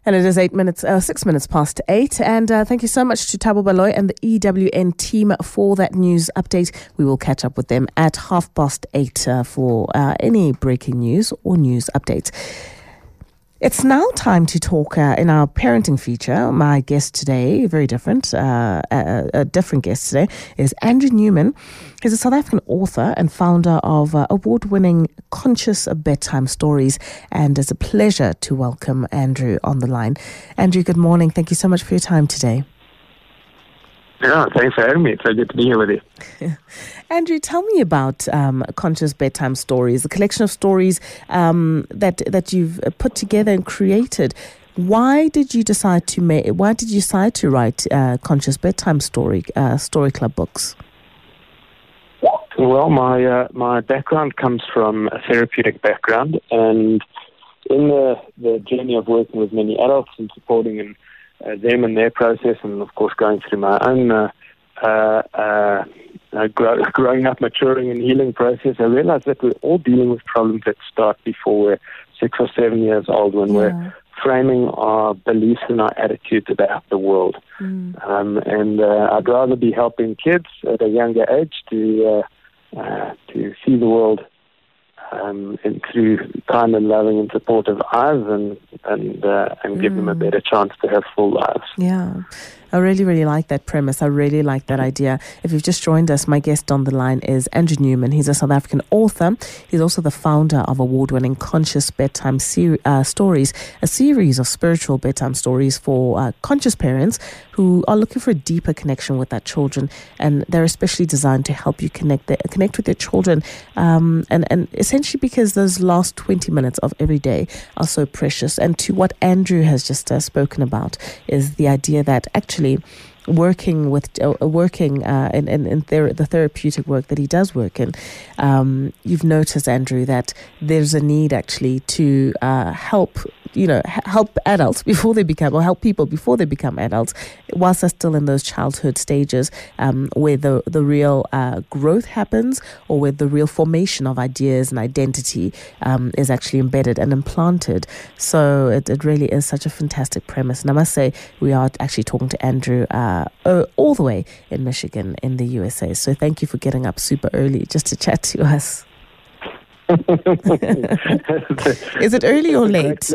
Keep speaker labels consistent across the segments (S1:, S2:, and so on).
S1: And it is 6 minutes past 8. And thank you so much to Thabo Baloyi and the EWN team for that news update. We will catch up with them at 8:30 for any breaking news or news updates. It's now time to talk in our parenting feature. My guest today, very different, a different guest today, is Andrew Newman. He's a South African author and founder of award-winning Conscious Bedtime Stories. And it's a pleasure to welcome Andrew on the line. Andrew, good morning. Thank you so much for your time today.
S2: Yeah, thanks for having me. It's so good to be here with you.
S1: Andrew, tell me about Conscious Bedtime Stories, the collection of stories that you've put together and created. Why did you decide to write Conscious Bedtime Story Club books?
S2: Well, my background comes from a therapeutic background, and in the journey of working with many adults and supporting them and their process, and of course going through my own growing up, maturing and healing process, I realized that we're all dealing with problems that start before we're 6 or 7 years old, when we're framing our beliefs and our attitudes about the world. And I'd rather be helping kids at a younger age to see the world and through kind and loving and supportive eyes, and give them a better chance to have full lives.
S1: Yeah. I really, really like that premise. I really like that idea. If you've just joined us, my guest on the line is Andrew Newman. He's a South African author. He's also the founder of award-winning Conscious Bedtime Stories, a series of spiritual bedtime stories for conscious parents who are looking for a deeper connection with their children. And they're especially designed to help you connect with your children. And essentially because those last 20 minutes of every day are so precious. And to what Andrew has just spoken about is the idea that actually working in the therapeutic work that he does work in, you've noticed, Andrew, that there's a need actually to help adults before they become, or help people before they become adults, whilst they're still in those childhood stages, where the real growth happens, or where the real formation of ideas and identity is actually embedded and implanted. So it really is such a fantastic premise. And I must say, we are actually talking to Andrew all the way in Michigan in the USA. So thank you for getting up super early just to chat to us. Is it early or late?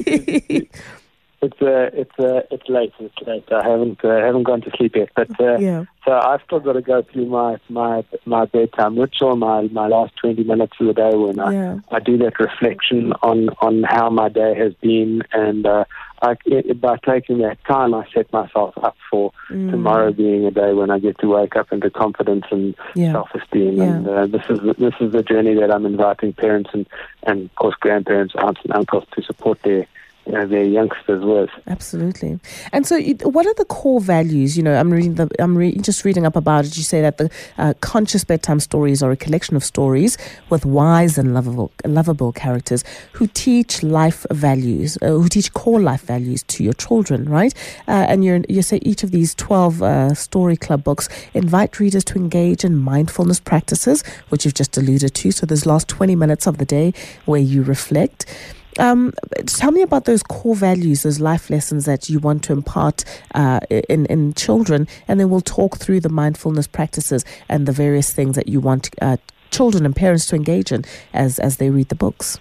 S2: It's late. I haven't gone to sleep yet, but so I've still got to go through my bedtime ritual, my last 20 minutes of the day, when I do that reflection on how my day has been, and by taking that time, I set myself up for tomorrow being a day when I get to wake up into confidence and self-esteem. And this is the journey that I'm inviting parents and of course grandparents, aunts and uncles to support their youngsters with.
S1: Absolutely. And so what are the core values? I'm just reading up about it. You say that the Conscious Bedtime Stories are a collection of stories with wise and lovable characters who teach life values, who teach core life values to your children, right? And you say each of these 12 story club books invite readers to engage in mindfulness practices, which you've just alluded to. So there's last 20 minutes of the day where you reflect. Tell me about those core values, those life lessons that you want to impart in children, and then we'll talk through the mindfulness practices and the various things that you want children and parents to engage in as they read the books.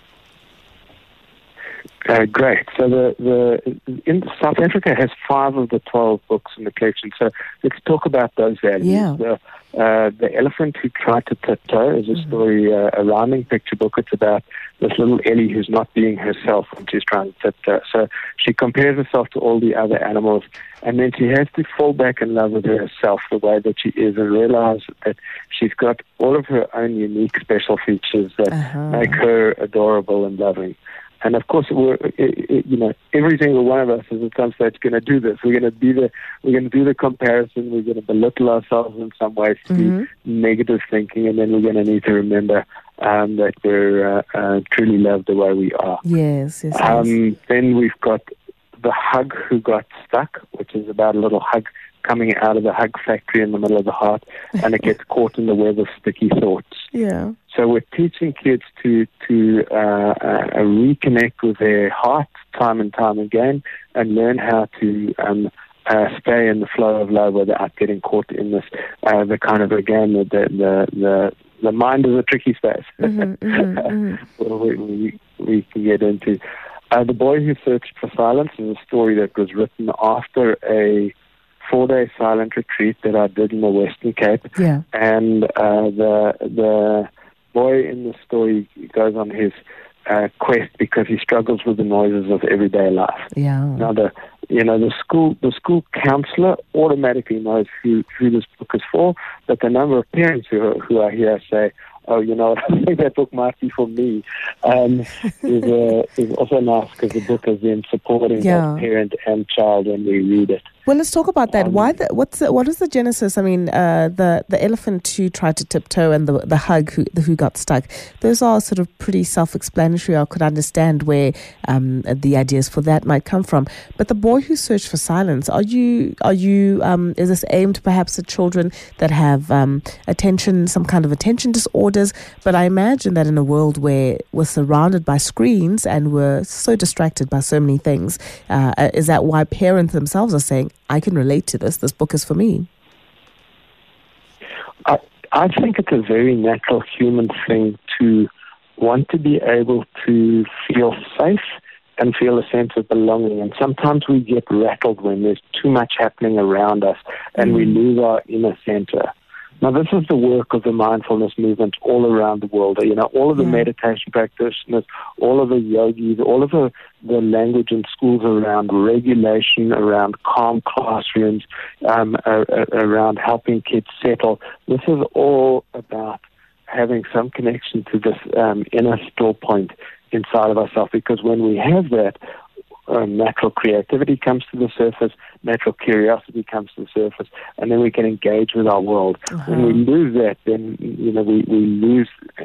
S2: Great. So in South Africa has 5 of the 12 books in the collection. So let's talk about those values.
S1: Yeah.
S2: The Elephant Who Tried to Tiptoe is a story, a rhyming picture book. It's about this little Ellie who's not being herself when she's trying to tiptoe. So she compares herself to all the other animals, and then she has to fall back in love with herself the way that she is, and realize that she's got all of her own unique special features that make her adorable and loving. And of course, every single one of us is at some stage going to do this. We're going to do the comparison. We're going to belittle ourselves in some ways through negative thinking, and then we're going to need to remember that we're truly loved the way we are.
S1: Yes.
S2: Then we've got The Hug Who Got Stuck, which is about a little hug coming out of the hug factory in the middle of the heart, and it gets caught in the web of sticky thoughts.
S1: Yeah.
S2: So we're teaching kids to reconnect with their hearts time and time again, and learn how to stay in the flow of love without getting caught in this the kind of, again, the mind is a tricky space. We can get into. The Boy Who Searched for Silence is a story that was written after a 4-day silent retreat that I did in the Western Cape.
S1: Yeah.
S2: And the boy in the story goes on his quest because he struggles with the noises of everyday life.
S1: Yeah.
S2: Now the school counselor automatically knows who this book is for, but the number of parents who are here say, "Oh, you know, I think that book might be for me," is also nice, because the book is then supporting both parent and child when we read it.
S1: Well, let's talk about that. What is the genesis? I mean, the elephant who tried to tiptoe and the hug who got stuck. Those are sort of pretty self-explanatory. I could understand where the ideas for that might come from. But the Boy Who Searched for Silence. Is this aimed perhaps at children that have some kind of attention disorders? But I imagine that in a world where we're surrounded by screens and we're so distracted by so many things, is that why parents themselves are saying, I can relate to this. This book is for me.
S2: I think it's a very natural human thing to want to be able to feel safe and feel a sense of belonging. And sometimes we get rattled when there's too much happening around us and we lose our inner center. Now, this is the work of the mindfulness movement all around the world. You know, all of the meditation practitioners, all of the yogis, all of the language in schools around regulation, around calm classrooms, around helping kids settle. This is all about having some connection to this inner still point inside of ourselves, because when we have that, natural creativity comes to the surface, natural curiosity comes to the surface, and then we can engage with our world. When we lose that, then we lose.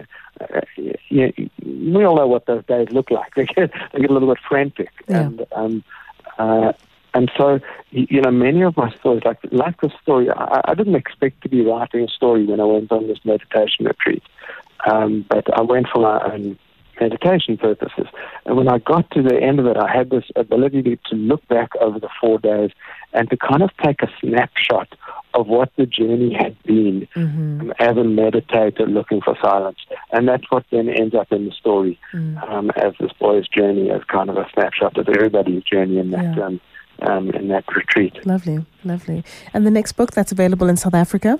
S2: We all know what those days look like. They get a little bit frantic, and so many of my stories, like this story, I didn't expect to be writing a story when I went on this meditation retreat, but I went for my own meditation purposes. And when I got to the end of it, I had this ability to look back over the 4 days and to kind of take a snapshot of what the journey had been as a meditator looking for silence. And that's what then ends up in the story as this boy's journey, as kind of a snapshot of everybody's journey in that retreat.
S1: Lovely, lovely. And the next book that's available in South Africa?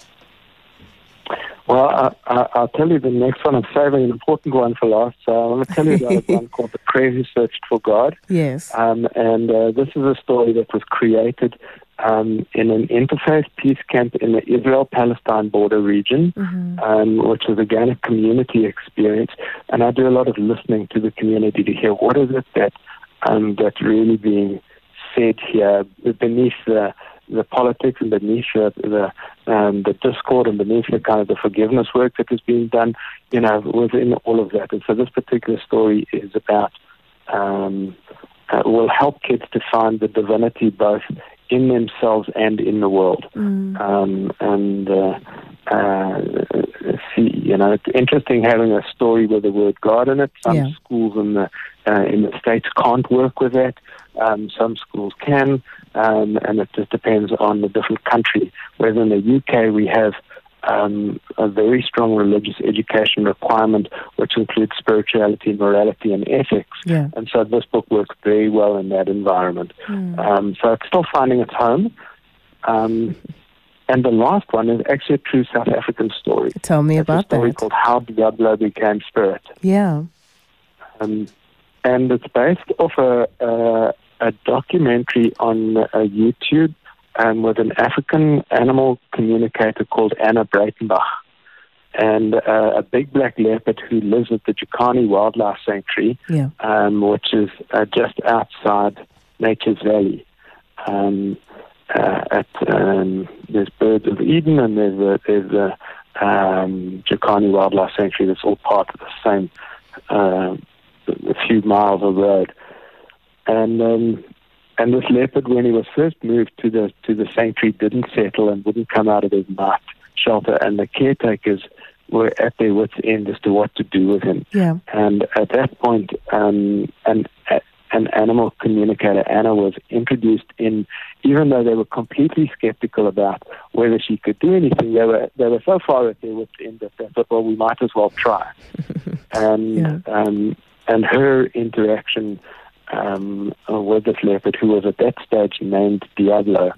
S2: Well, I'll tell you the next one. I'm saving an important one for last. So I'm going to tell you about one called The Prayer Who Searched for God.
S1: Yes.
S2: And this is a story that was created in an interfaith peace camp in the Israel-Palestine border region, which was, again, a community experience. And I do a lot of listening to the community to hear what is it that's really being said here beneath the politics and beneath the discord and beneath the kind of the forgiveness work that is being done, within all of that. And so this particular story is about, will help kids to find the divinity both in themselves and in the world. It's interesting having a story with the word God in it. Some schools in the States can't work with that. Some schools can, and it just depends on the different country. Whereas in the UK, we have a very strong religious education requirement, which includes spirituality, morality, and ethics. Yeah. And so this book works very well in that environment. So it's still finding its home. And the last one is actually a true South African story.
S1: Tell me about that.
S2: It's a story called How Diablo Became Spirit.
S1: Yeah.
S2: And it's based off a documentary on YouTube with an African animal communicator called Anna Breitenbach, and a big black leopard who lives at the Jukani Wildlife Sanctuary, which is just outside Nature's Valley. There's Birds of Eden, and there's the Jukani Wildlife Sanctuary that's all part of the same a few miles of road. And this leopard, when he was first moved to the sanctuary, didn't settle and wouldn't come out of his night shelter, and the caretakers were at their wits' end as to what to do with him.
S1: Yeah.
S2: And at that point, an animal communicator, Anna, was introduced in. Even though they were completely skeptical about whether she could do anything, they were so far at their wits' end that they thought, well, we might as well try. And her interaction with this leopard, who was at that stage named Diablo,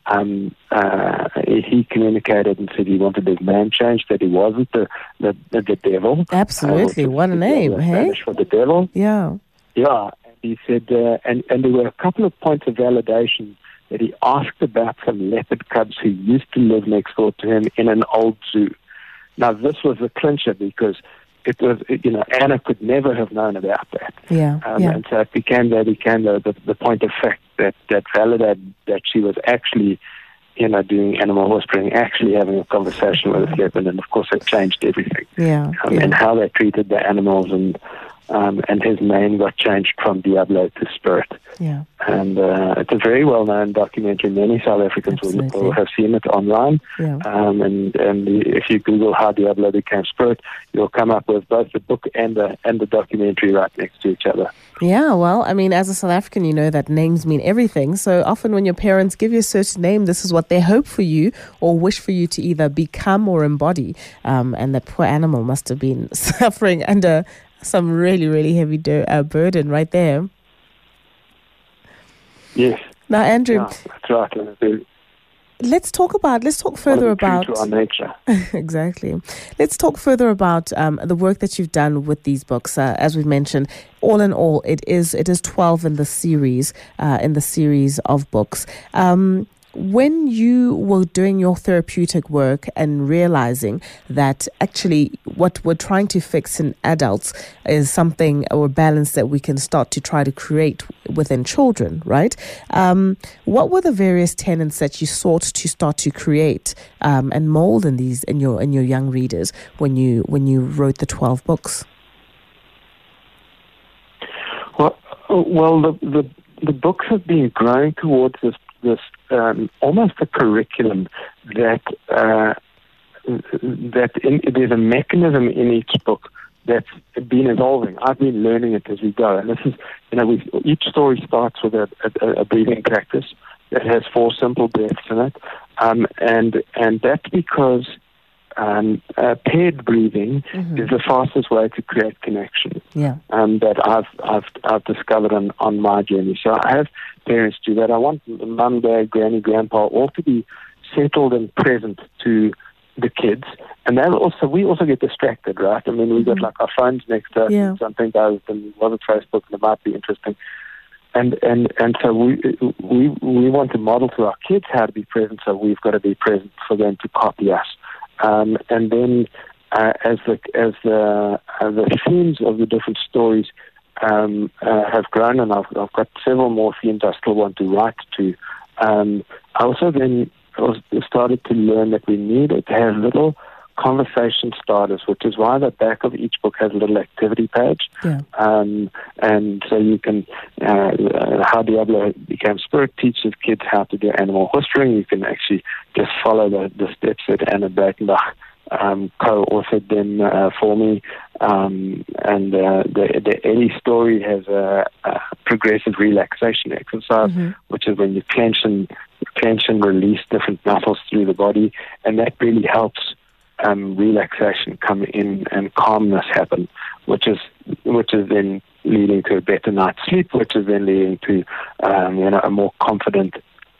S2: he communicated and said he wanted his name changed, that he wasn't the devil.
S1: Absolutely, what a name, hey?
S2: Spanish for the devil.
S1: Yeah.
S2: Yeah, and he said, and there were a couple of points of validation that he asked about some leopard cubs who used to live next door to him in an old zoo. Now, this was a clincher because it was, Anna could never have known about that. And so it became the point of fact that validated that she was actually, doing animal whispering, actually having a conversation with a leopard, and of course it changed everything. And how they treated the animals, and his name got changed from Diablo to Spirit.
S1: Yeah.
S2: And it's a very well-known documentary. Many South Africans will have seen it online.
S1: Yeah.
S2: And if you Google how Diablo became Spirit, you'll come up with both the book and the documentary right next to each other.
S1: Yeah, well, I mean, as a South African, you know that names mean everything. So often when your parents give you a certain name, this is what they hope for you or wish for you to either become or embody. And that poor animal must have been suffering under some really, really heavy burden right there.
S2: Yes.
S1: Now, Andrew,
S2: that's right.
S1: let's talk further about
S2: our nature.
S1: Exactly. Let's talk further about the work that you've done with these books. As we've mentioned, all in all, it is 12 in the series of books. When you were doing your therapeutic work and realizing that actually what we're trying to fix in adults is something or balance that we can start to try to create within children, right? What were the various tenets that you sought to start to create and mold in your young readers when you wrote the 12 books? Well,
S2: the books have been growing towards this almost a curriculum that there's a mechanism in each book that's been evolving. I've been learning it as we go, and this is, each story starts with a breathing practice that has 4 simple breaths in it, and that's because paired breathing is the fastest way to create connection. That I've discovered on my journey. So I have parents do that. I want mum, dad, granny, grandpa all to be settled and present to the kids, and we also get distracted, right? I mean, we got like our phones next to us, and something goes, and it wasn't Facebook, and it might be interesting. And so we want to model to our kids how to be present, so we've got to be present for them to copy us. And then as the themes of the different stories have grown, and I've got several more themes I still want to write to, I also then started to learn that we needed to have little conversation starters, which is why the back of each book has a little activity page. And so you can, how Diablo Became Spirit teaches kids how to do animal whispering. You can actually just follow the steps that Anna Breitenbach co-authored them for me. And the Ellie story has a progressive relaxation exercise, which is when you clench and release different muscles through the body, and that really helps relaxation come in and calmness happen, which is then leading to a better night's sleep, which is then leading to a more confident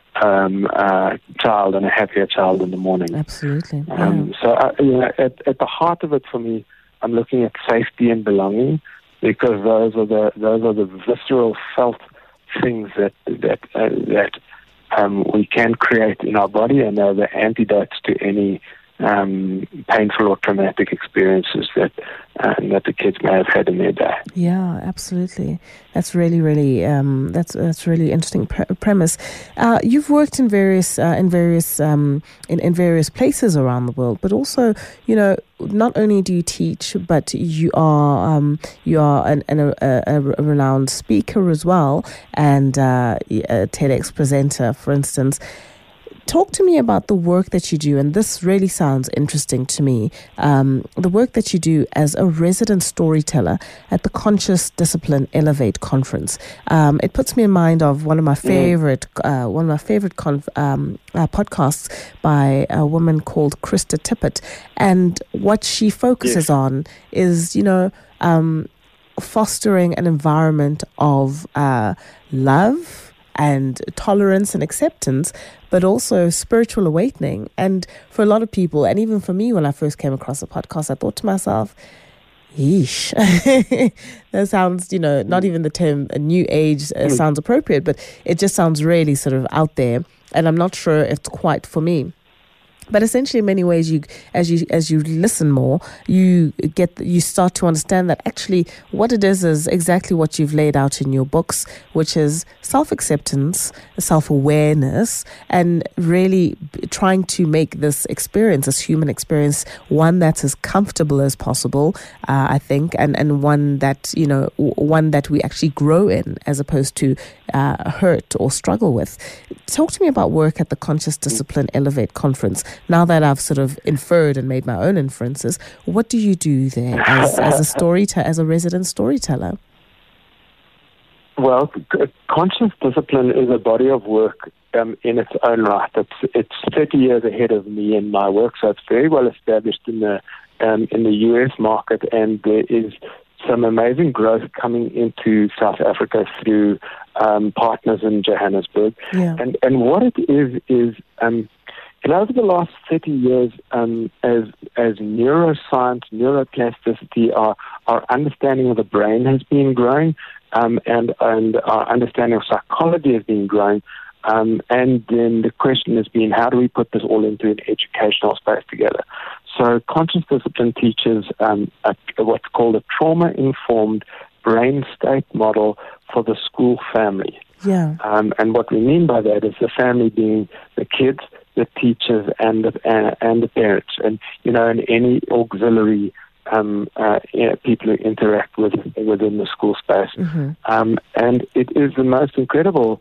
S2: child and a happier child in the morning.
S1: Absolutely.
S2: So at the heart of it for me, I'm looking at safety and belonging, because those are the visceral felt things that we can create in our body, and they're the antidotes to any painful or traumatic experiences that the kids may have had in their day.
S1: Yeah, absolutely. That's really, really that's really interesting premise. You've worked in various various places around the world, but also, not only do you teach, but you are a renowned speaker as well, and a TEDx presenter, for instance. Talk to me about the work that you do, and this really sounds interesting to me, the work that you do as a resident storyteller at the Conscious Discipline Elevate Conference. It puts me in mind of one of my favorite podcasts by a woman called Krista Tippett, and what she focuses on is, fostering an environment of love and tolerance and acceptance, but also spiritual awakening. And for a lot of people, and even for me, when I first came across the podcast, I thought to myself, yeesh, that sounds, not even the term new age sounds appropriate, but it just sounds really sort of out there. And I'm not sure if it's quite for me. But essentially, in many ways, as you listen more, you start to understand that actually what it is exactly what you've laid out in your books, which is self-acceptance, self-awareness, and really trying to make this experience, this human experience, one that's as comfortable as possible, I think, and one that we actually grow in, as opposed to hurt or struggle with. Talk to me about work at the Conscious Discipline Elevate Conference. Now that I've sort of inferred and made my own inferences, what do you do there as a resident storyteller?
S2: Well, Conscious Discipline is a body of work in its own right. It's 30 years ahead of me in my work, so it's very well established in the US market, and there is some amazing growth coming into South Africa through partners in Johannesburg.
S1: Yeah.
S2: And what it is over the last 30 years, as neuroscience, neuroplasticity, our understanding of the brain has been growing, and our understanding of psychology has been growing. And then the question has been, how do we put this all into an educational space together? So Conscious Discipline teaches what's called a trauma-informed brain state model for the school family.
S1: Yeah.
S2: And what we mean by that is the family being the kids, the teachers, and the parents, and and any auxiliary people who interact within the school space.
S1: Mm-hmm.
S2: And it is the most incredible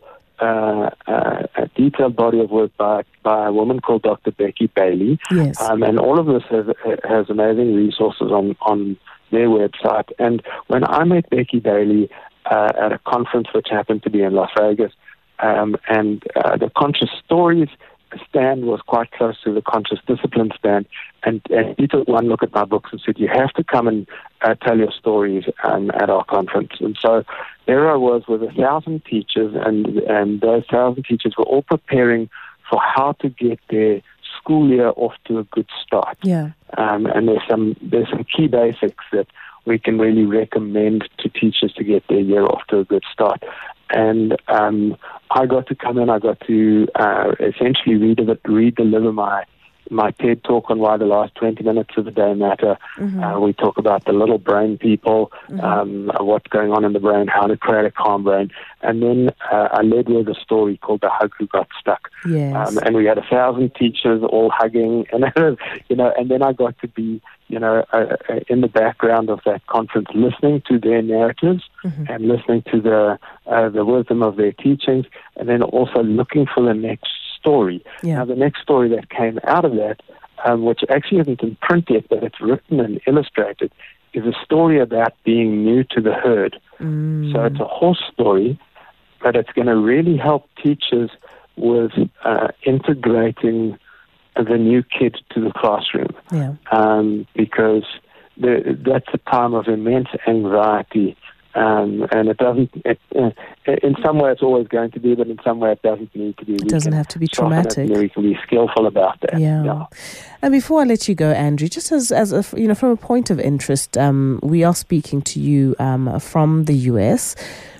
S2: a detailed body of work by a woman called Dr. Becky Bailey.
S1: Yes.
S2: And all of this has amazing resources on their website. And when I met Becky Bailey at a conference which happened to be in Las Vegas, and the Conscious Stories stand was quite close to the Conscious Discipline stand, and he took one look at my books and said, you have to come and tell your stories at our conference. And so there I was with 1,000 teachers, and those 1,000 teachers were all preparing for how to get their school year off to a good start.
S1: Yeah.
S2: And there's some key basics that we can really recommend to teachers to get their year off to a good start. And I got to come in. I got to essentially redeliver my TED talk on why the last 20 minutes of the day matter.
S1: Mm-hmm.
S2: We talk about the little brain people, what's going on in the brain, how to create a calm brain. And then I led with a story called The Hug Who Got Stuck.
S1: Yes.
S2: And we had 1,000 teachers all hugging, and and then I got to be in the background of that conference, listening to their narratives and listening to the wisdom of their teachings, and then also looking for the next story.
S1: Yeah.
S2: Now, the next story that came out of that, which actually isn't in print yet, but it's written and illustrated, is a story about being new to the herd. So it's a horse story, but it's going to really help teachers with integrating the new kid to the classroom.
S1: Yeah.
S2: Because that's a time of immense anxiety. And it doesn't, in some way it's always going to be, but in some way it doesn't need to be.
S1: It doesn't have to be traumatic.
S2: We can be skillful about that.
S1: Yeah. And before I let you go, Andrew, just as a, from a point of interest, we are speaking to you from the US.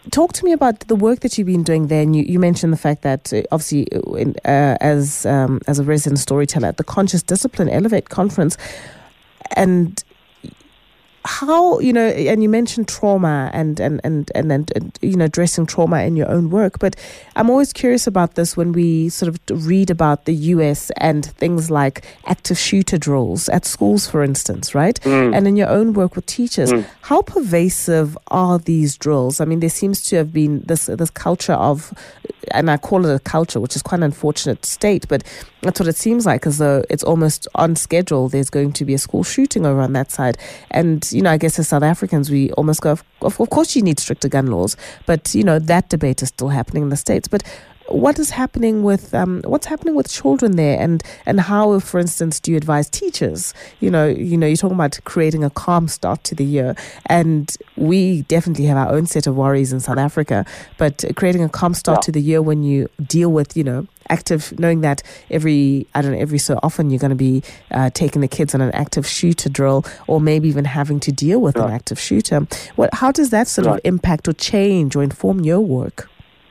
S1: Talk to me about the work that you've been doing there. And you mentioned the fact that obviously as a resident storyteller at the Conscious Discipline Elevate Conference, and how, and you mentioned trauma and addressing trauma in your own work, but I'm always curious about this when we sort of read about the US and things like active shooter drills at schools, for instance, right? And in your own work with teachers, how pervasive are these drills? I mean, there seems to have been this culture of, and I call it a culture, which is quite an unfortunate state, but that's what it seems like, as though it's almost on schedule. There's going to be a school shooting over on that side. And, I guess as South Africans, we almost go, of course you need stricter gun laws. But, that debate is still happening in the States. But what is happening with what's happening with children there, and how, for instance, do you advise teachers? You're talking about creating a calm start to the year, and we definitely have our own set of worries in South Africa. But creating a calm start to the year when you deal with active, knowing that every so often you're going to be taking the kids on an active shooter drill, or maybe even having to deal with an active shooter. How does that sort of impact or change or inform your work?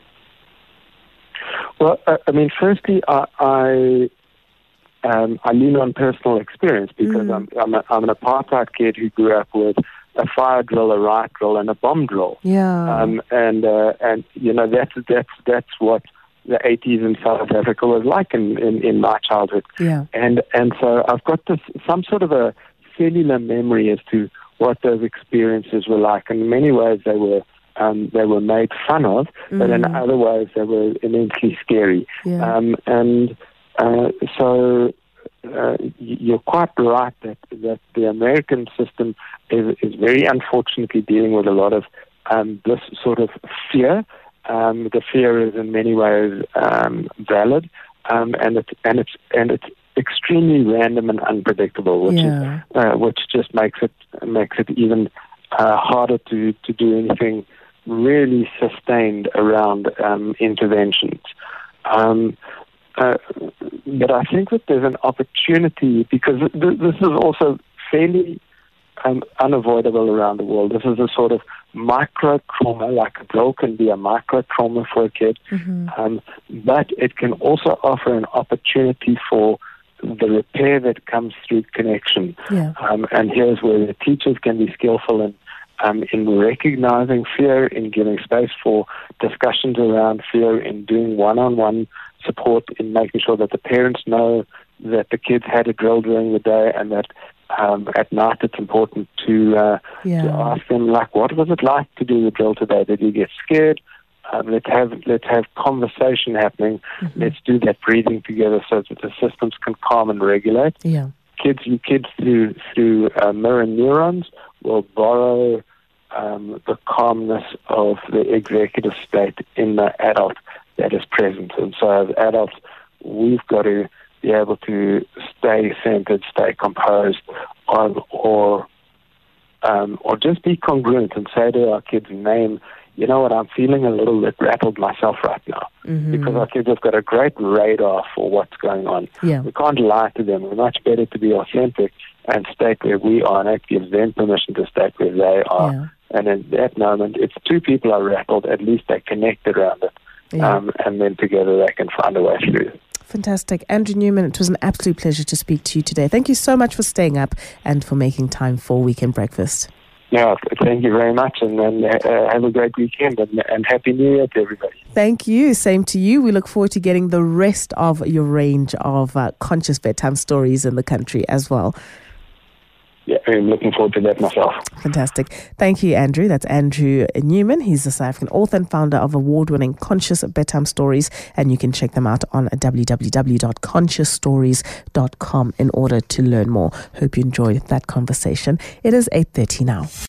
S2: Well, firstly, I lean on personal experience because I'm an apartheid kid who grew up with a fire drill, a riot drill, and a bomb drill.
S1: Yeah.
S2: And that's what the 80s in South Africa was like in my childhood.
S1: Yeah.
S2: And so I've got some sort of a cellular memory as to what those experiences were like. And in many ways they were made fun of, but in other ways they were immensely scary.
S1: Yeah.
S2: So you're quite right that the American system is very unfortunately dealing with a lot of this sort of fear. The fear is in many ways valid, and it's extremely random and unpredictable, which just makes it even harder to do anything really sustained around interventions. But I think that there's an opportunity, because this is also fairly unavoidable around the world. This is a sort of micro trauma, like a drill can be a micro trauma for a kid, but it can also offer an opportunity for the repair that comes through connection.
S1: Yeah.
S2: And here's where the teachers can be skillful in recognizing fear, in giving space for discussions around fear, in doing one-on-one support, in making sure that the parents know that the kids had a drill during the day, and that at night it's important to ask them, like, what was it like to do the drill today? Did you get scared? Let's have conversation happening. Let's do that breathing together so that the systems can calm and regulate.
S1: Yeah.
S2: Kids through mirror neurons will borrow the calmness of the executive state in the adult that is present. And so as adults, we've got to be able to stay centered, stay composed, or just be congruent and say to our kids, name, you know what, I'm feeling a little bit rattled myself right now, because our kids have got a great radar for what's going on.
S1: Yeah.
S2: We can't lie to them. We're much better to be authentic and state where we are, and that gives them permission to state where they are.
S1: Yeah.
S2: And in that moment, if two people are rattled, at least they connect around it, and then together they can find a way through.
S1: Fantastic. Andrew Newman, it was an absolute pleasure to speak to you today. Thank you so much for staying up and for making time for Weekend Breakfast.
S2: Yeah, thank you very much, and have a great weekend, and Happy New Year to everybody.
S1: Thank you. Same to you. We look forward to getting the rest of your range of conscious bedtime stories in the country as well.
S2: Yeah, I'm looking forward to that myself.
S1: Fantastic. Thank you, Andrew. That's Andrew Newman. He's the South African author and founder of award-winning Conscious Bedtime Stories, and you can check them out on www.consciousstories.com in order to learn more. Hope you enjoyed that conversation. It is 8:30 now.